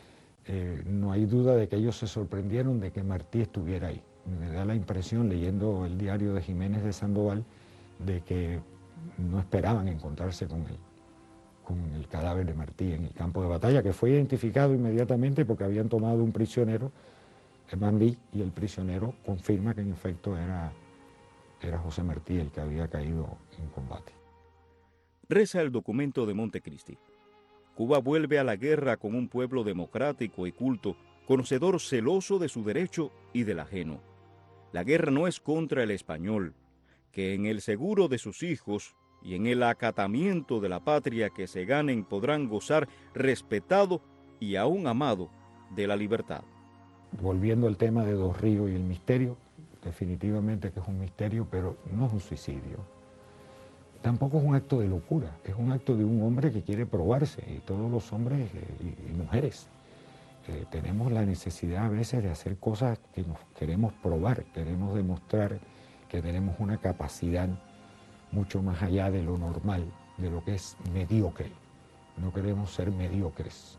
S6: No hay duda de que ellos se sorprendieron de que Martí estuviera ahí. Me da la impresión, leyendo el diario de Jiménez de Sandoval, de que no esperaban encontrarse con el cadáver de Martí en el campo de batalla, que fue identificado inmediatamente porque habían tomado un prisionero, Mandí, y el prisionero confirma que en efecto era José Martí el que había caído en combate.
S3: Reza el documento de Montecristi. Cuba vuelve a la guerra con un pueblo democrático y culto, conocedor celoso de su derecho y del ajeno. La guerra no es contra el español, que en el seguro de sus hijos y en el acatamiento de la patria que se ganen podrán gozar respetado y aún amado de la libertad.
S6: Volviendo al tema de Dos Ríos y el misterio, definitivamente que es un misterio, pero no es un suicidio. Tampoco es un acto de locura, es un acto de un hombre que quiere probarse, y todos los hombres y mujeres tenemos la necesidad a veces de hacer cosas que nos queremos probar, queremos demostrar que tenemos una capacidad mucho más allá de lo normal, de lo que es mediocre. No queremos ser mediocres.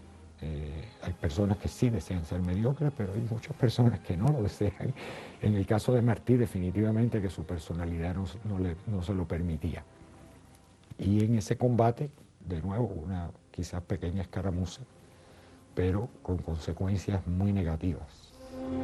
S6: Hay personas que sí desean ser mediocres, pero hay muchas personas que no lo desean. En el caso de Martí, definitivamente que su personalidad no se lo permitía. Y en ese combate, de nuevo, una quizás pequeña escaramuza, pero con consecuencias muy negativas.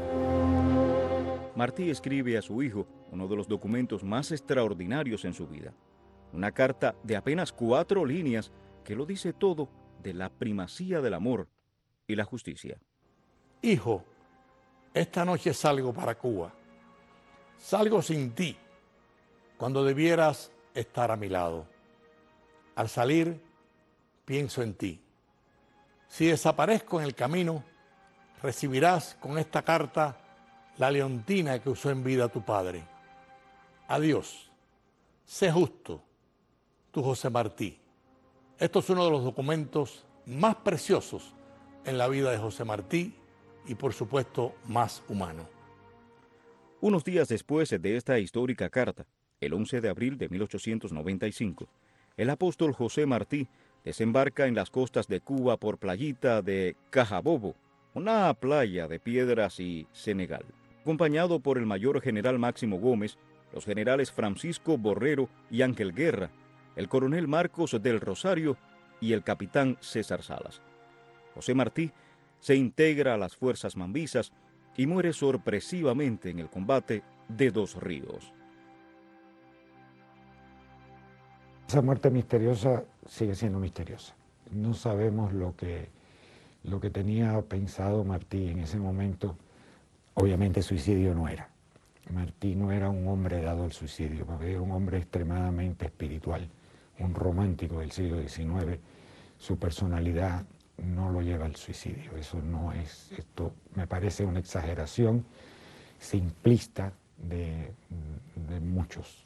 S3: Martí escribe a su hijo uno de los documentos más extraordinarios en su vida. Una carta de apenas 4 líneas que lo dice todo de la primacía del amor y la justicia.
S2: Hijo, esta noche salgo para Cuba. Salgo sin ti, cuando debieras estar a mi lado. Al salir, pienso en ti. Si desaparezco en el camino, recibirás con esta carta la leontina que usó en vida tu padre. Adiós. Sé justo, tu José Martí. Esto es uno de los documentos más preciosos en la vida de José Martí y, por supuesto, más humano.
S3: Unos días después de esta histórica carta, el 11 de abril de 1895, el apóstol José Martí desembarca en las costas de Cuba por Playita de Cajabobo, una playa de piedras y Senegal. Acompañado por el mayor general Máximo Gómez, los generales Francisco Borrero y Ángel Guerra, el coronel Marcos del Rosario y el capitán César Salas. José Martí se integra a las fuerzas mambisas y muere sorpresivamente en el combate de Dos Ríos.
S6: Esa muerte misteriosa sigue siendo misteriosa. No sabemos lo que tenía pensado Martí en ese momento. Obviamente suicidio no era. Martí no era un hombre dado al suicidio, era un hombre extremadamente espiritual, un romántico del siglo XIX. Su personalidad no lo lleva al suicidio. Eso no es, esto me parece una exageración simplista de muchos.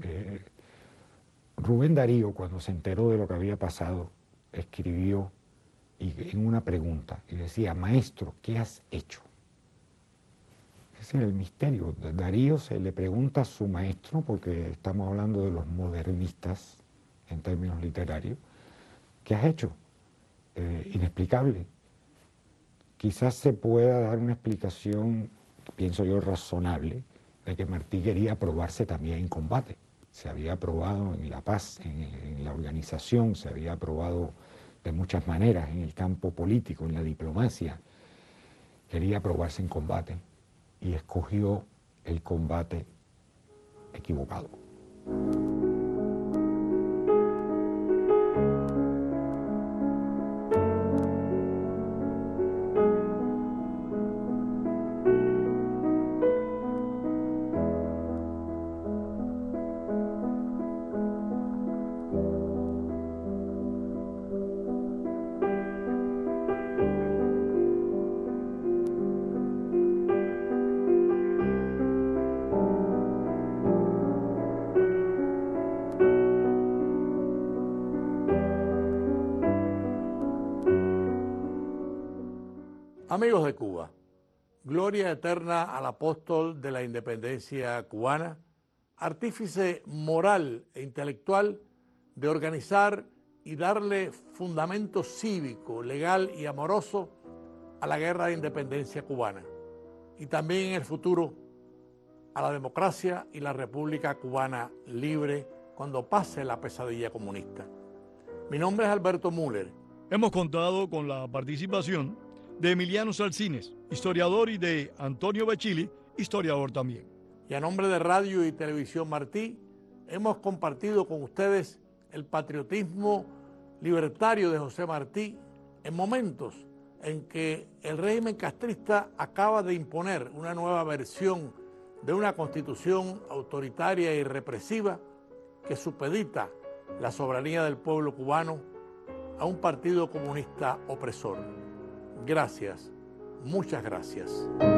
S6: Rubén Darío, cuando se enteró de lo que había pasado, escribió en una pregunta y decía: maestro, ¿qué has hecho? Ese es el misterio. Darío se le pregunta a su maestro, porque estamos hablando de los modernistas en términos literarios, ¿qué has hecho? Inexplicable. Quizás se pueda dar una explicación, pienso yo, razonable, de que Martí quería probarse también en combate. Se había probado en la paz, en la organización, se había probado de muchas maneras en el campo político, en la diplomacia. Quería probarse en combate y escogió el combate equivocado.
S2: Amigos de Cuba, gloria eterna al apóstol de la independencia cubana, artífice moral e intelectual de organizar y darle fundamento cívico, legal y amoroso a la guerra de independencia cubana y también en el futuro a la democracia y la República Cubana libre cuando pase la pesadilla comunista. Mi nombre es Alberto Müller.
S4: Hemos contado con la participación de Emiliano Salcines, historiador, y de Antonio Becili, historiador también.
S2: Y a nombre de Radio y Televisión Martí, hemos compartido con ustedes el patriotismo libertario de José Martí en momentos en que el régimen castrista acaba de imponer una nueva versión de una constitución autoritaria y represiva que supedita la soberanía del pueblo cubano a un partido comunista opresor. Gracias, muchas gracias.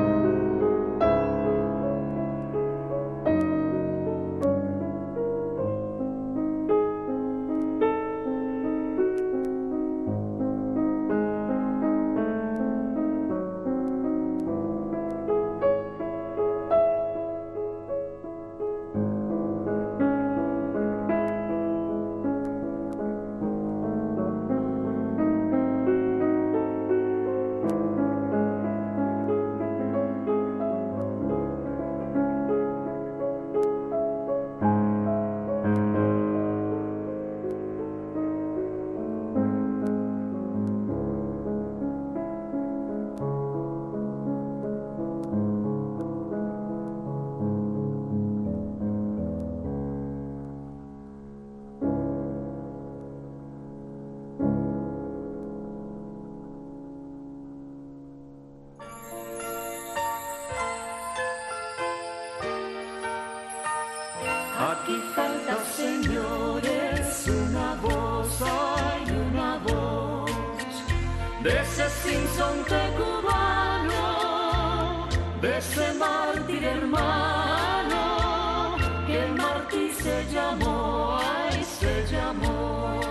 S7: Aquí falta, señores, una voz, hay una voz de ese sinsonte cubano, de ese mártir hermano, que Martí se llamó, ay, se llamó.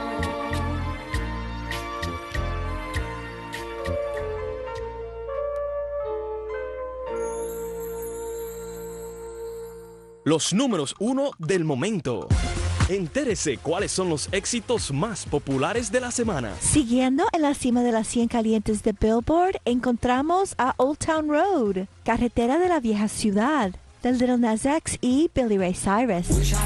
S8: Los números 1 del momento. Entérese cuáles son los éxitos más populares de la semana.
S9: Siguiendo en la cima de las 100 calientes de Billboard, encontramos a Old Town Road, carretera de la vieja ciudad, de Little Nas X y Billy Ray Cyrus.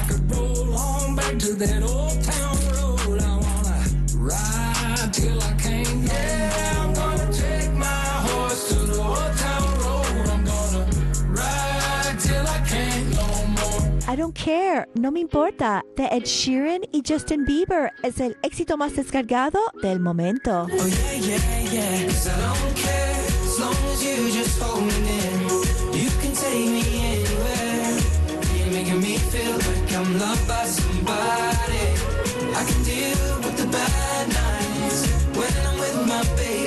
S9: I Don't Care, No Me Importa, de Ed Sheeran y Justin Bieber, es el éxito más descargado del momento.
S7: Oh, yeah, yeah, yeah. 'Cause I don't care, as long as you just hold me near. You can take me anywhere. You're making me feel like I'm loved by somebody. I can deal with the bad nights when I'm with my baby,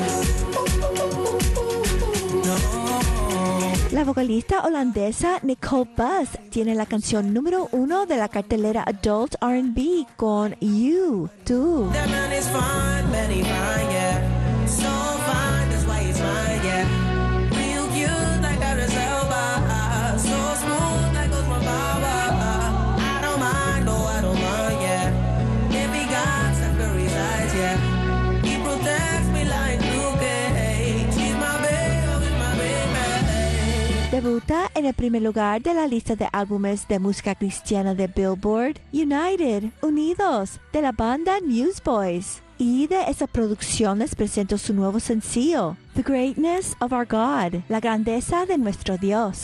S7: yeah. No.
S9: La vocalista holandesa Nicole Buss tiene la canción número 1 de la cartelera Adult R&B con You, Tú.
S7: That man is fine, very fine, yeah. So fine, that's why he's mine, yeah. Real cute like a reserva. So smooth like Osmo Baba. I don't mind, no, I don't mind, yeah. If he got Safari's eyes, yeah. He protects me like Luke Cage. He's my baby, he's my baby.
S9: Debuta en el primer lugar de la lista de álbumes de música cristiana de Billboard, United, Unidos, de la banda Newsboys. Y de esa producción les presento su nuevo sencillo, The Greatness of Our God, la grandeza de nuestro Dios.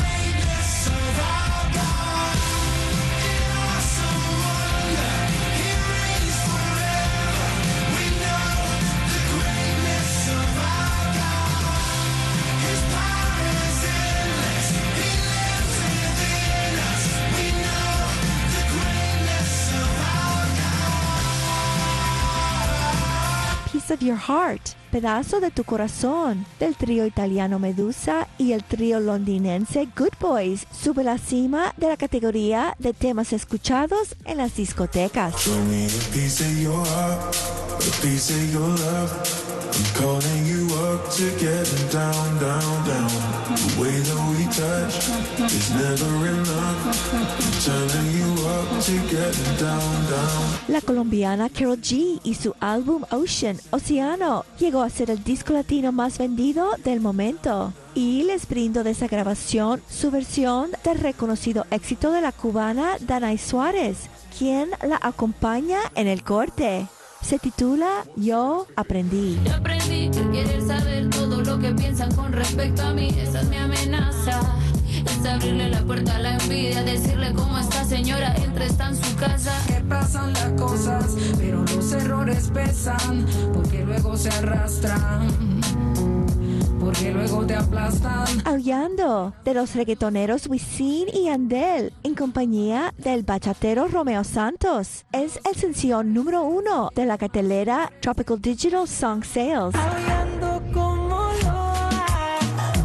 S9: Of Your Heart, pedazo de tu corazón, del trío italiano Medusa y el trío londinense Good Boys, sube a la cima de la categoría de temas escuchados en las discotecas.
S7: Show me a piece of your heart, a piece of your love.
S10: Calling you up to getting down, down, down. The way that we touch is never enough. I'm turning you up to getting down, down.
S9: La colombiana Karol G y su álbum Ocean, Océano, llegó a ser el disco latino más vendido del momento. Y les brindo de esa grabación su versión del reconocido éxito de la cubana Danay Suárez, quien la acompaña en el corte. Se titula Yo Aprendí.
S11: Yo aprendí que querer saber todo lo que piensan con respecto a mí, esa es mi amenaza. Es abrirle la puerta a la envidia, decirle cómo esta señora está en su casa.
S7: Que pasan las cosas, pero los errores pesan, porque luego se arrastran. Porque luego te aplastan.
S9: Aullando, de los reggaetoneros Wisin y Yandel, en compañía del bachatero Romeo Santos. Es el sencillo número 1 de la cartelera Tropical Digital Song Sales.
S7: Aullando como loa.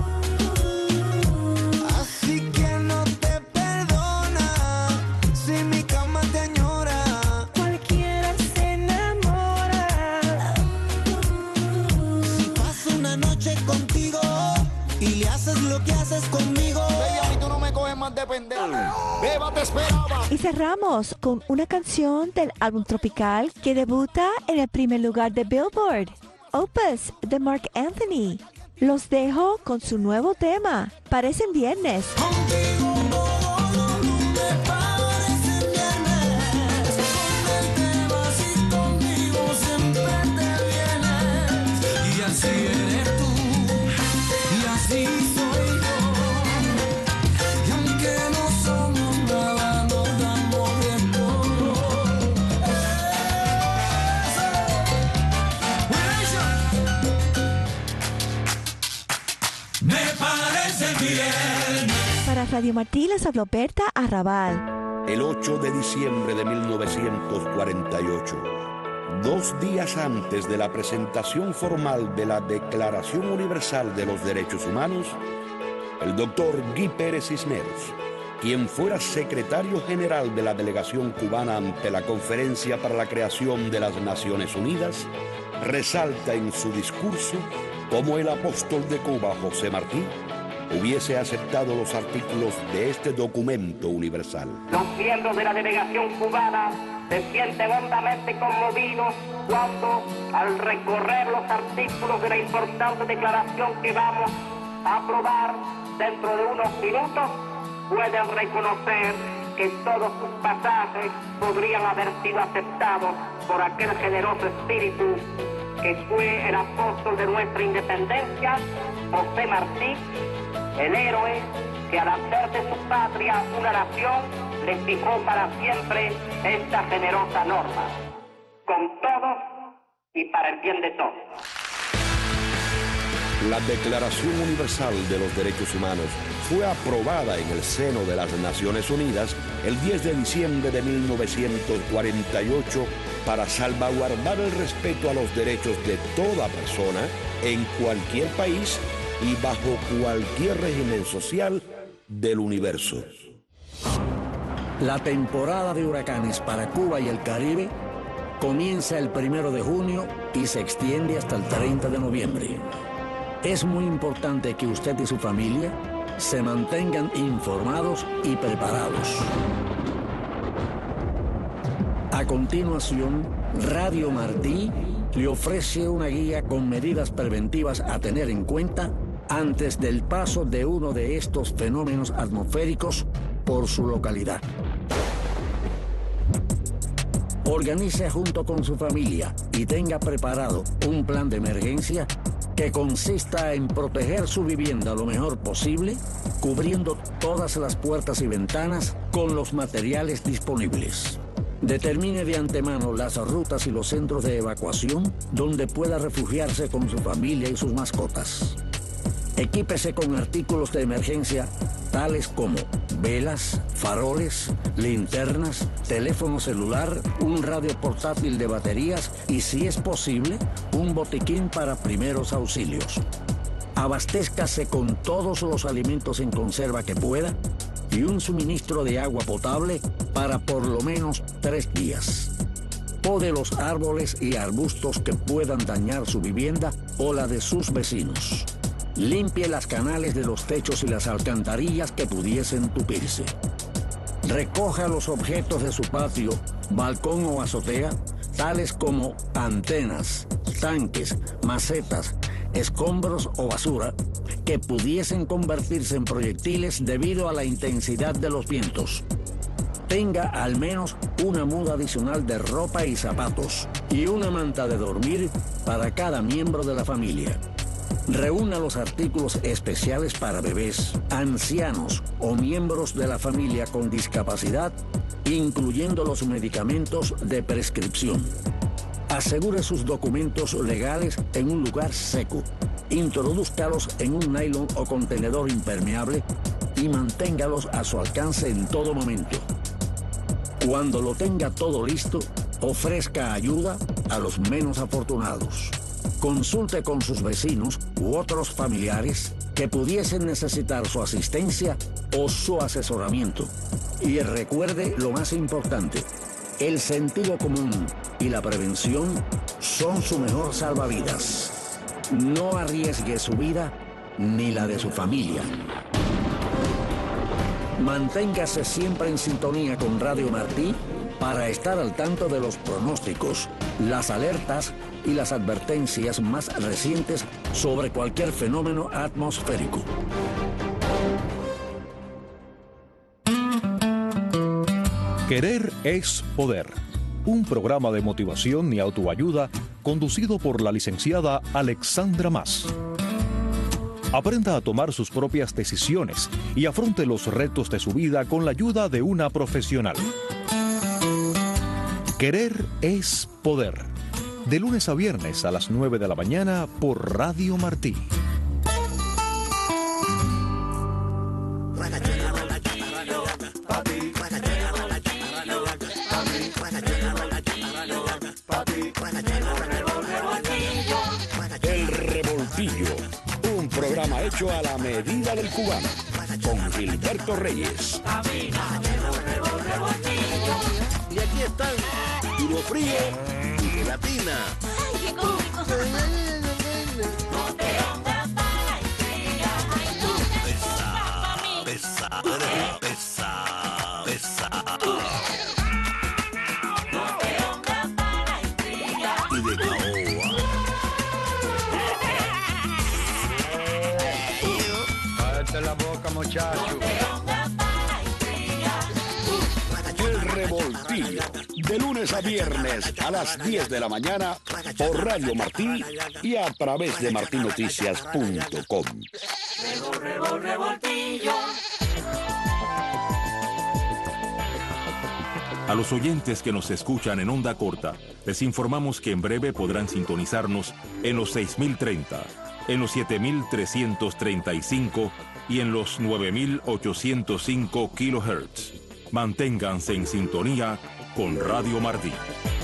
S7: Así que no te perdona si mi cama te añora. Cualquiera se enamora. Si paso una noche contigo y le haces lo que haces conmigo, bella, y tú no me coges más de pendejo. Beba, te esperaba.
S9: Y cerramos con una canción del álbum tropical que debuta en el primer lugar de Billboard, Opus, de Marc Anthony. Los dejo con su nuevo tema, Parecen Viernes.
S7: Contigo todo me parece viernes. Con te vas y conmigo siempre te vienes. Y así eres tú, y así soy yo. Y aunque no somos nada, nos damos bien todo. Me parece bien.
S9: Para Radio Martí les habló Berta Arrabal.
S12: El 8 de diciembre de 1948, 2 días antes de la presentación formal de la Declaración Universal de los Derechos Humanos, el doctor Guy Pérez Cisneros, quien fuera secretario general de la delegación cubana ante la Conferencia para la Creación de las Naciones Unidas, resalta en su discurso cómo el apóstol de Cuba, José Martí, hubiese aceptado los artículos de este documento universal.
S13: Los miembros de la delegación cubana se sienten hondamente conmovidos cuando, al recorrer los artículos de la importante declaración que vamos a aprobar dentro de unos minutos, pueden reconocer que todos sus pasajes podrían haber sido aceptados por aquel generoso espíritu que fue el apóstol de nuestra independencia, José Martí, el héroe que al hacer de su patria una nación le fijó para siempre esta generosa norma, con todos y para el bien de todos.
S12: La Declaración Universal de los Derechos Humanos fue aprobada en el seno de las Naciones Unidas el 10 de diciembre de 1948 para salvaguardar el respeto a los derechos de toda persona en cualquier país y bajo cualquier régimen social del universo.
S14: La temporada de huracanes para Cuba y el Caribe comienza el 1 de junio y se extiende hasta el 30 de noviembre. Es muy importante que usted y su familia se mantengan informados y preparados. A continuación, Radio Martí le ofrece una guía con medidas preventivas a tener en cuenta antes del paso de uno de estos fenómenos atmosféricos por su localidad. Organice junto con su familia y tenga preparado un plan de emergencia que consista en proteger su vivienda lo mejor posible, cubriendo todas las puertas y ventanas con los materiales disponibles. Determine de antemano las rutas y los centros de evacuación donde pueda refugiarse con su familia y sus mascotas. Equípese con artículos de emergencia tales como velas, faroles, linternas, teléfono celular, un radio portátil de baterías y, si es posible, un botiquín para primeros auxilios. Abastézcase con todos los alimentos en conserva que pueda y un suministro de agua potable para por lo menos 3 días. Pode los árboles y arbustos que puedan dañar su vivienda o la de sus vecinos. Limpie las canales de los techos y las alcantarillas que pudiesen tupirse. Recoja los objetos de su patio, balcón o azotea, tales como antenas, tanques, macetas, escombros o basura, que pudiesen convertirse en proyectiles debido a la intensidad de los vientos. Tenga al menos una muda adicional de ropa y zapatos y una manta de dormir para cada miembro de la familia. Reúna los artículos especiales para bebés, ancianos o miembros de la familia con discapacidad, incluyendo los medicamentos de prescripción. Asegure sus documentos legales en un lugar seco. Introdúzcalos en un nylon o contenedor impermeable y manténgalos a su alcance en todo momento. Cuando lo tenga todo listo, ofrezca ayuda a los menos afortunados. Consulte con sus vecinos u otros familiares que pudiesen necesitar su asistencia o su asesoramiento. Y recuerde lo más importante, el sentido común y la prevención son su mejor salvavidas. No arriesgue su vida ni la de su familia. Manténgase siempre en sintonía con Radio Martí para estar al tanto de los pronósticos, las alertas y las advertencias más recientes sobre cualquier fenómeno atmosférico.
S15: Querer es poder. Un programa de motivación y autoayuda conducido por la licenciada Alexandra Mas. Aprenda a tomar sus propias decisiones y afronte los retos de su vida con la ayuda de una profesional. Querer es poder. De lunes a viernes a las 9 de la mañana por Radio Martí.
S12: El Revoltillo, un programa hecho a la medida del cubano, con Gilberto Reyes.
S16: Y aquí están, Duro Frío y Gelatina.
S17: ¡Ay, qué cómico!
S16: No te pongas para estrella. Ay, no te
S17: Pesa,
S16: pesa, pesa.
S17: no te pongas para estrella.
S16: Y de caoba.
S18: Cállate la boca, muchacho.
S12: El Revoltillo, de lunes a viernes a las 10 de la mañana por Radio Martí y a través de martinoticias.com.
S17: Revoltillo.
S19: A los oyentes que nos escuchan en onda corta, les informamos que en breve podrán sintonizarnos en los 6030, en los 7335 y en los 9805 kHz. Manténganse en sintonía con Radio Martí.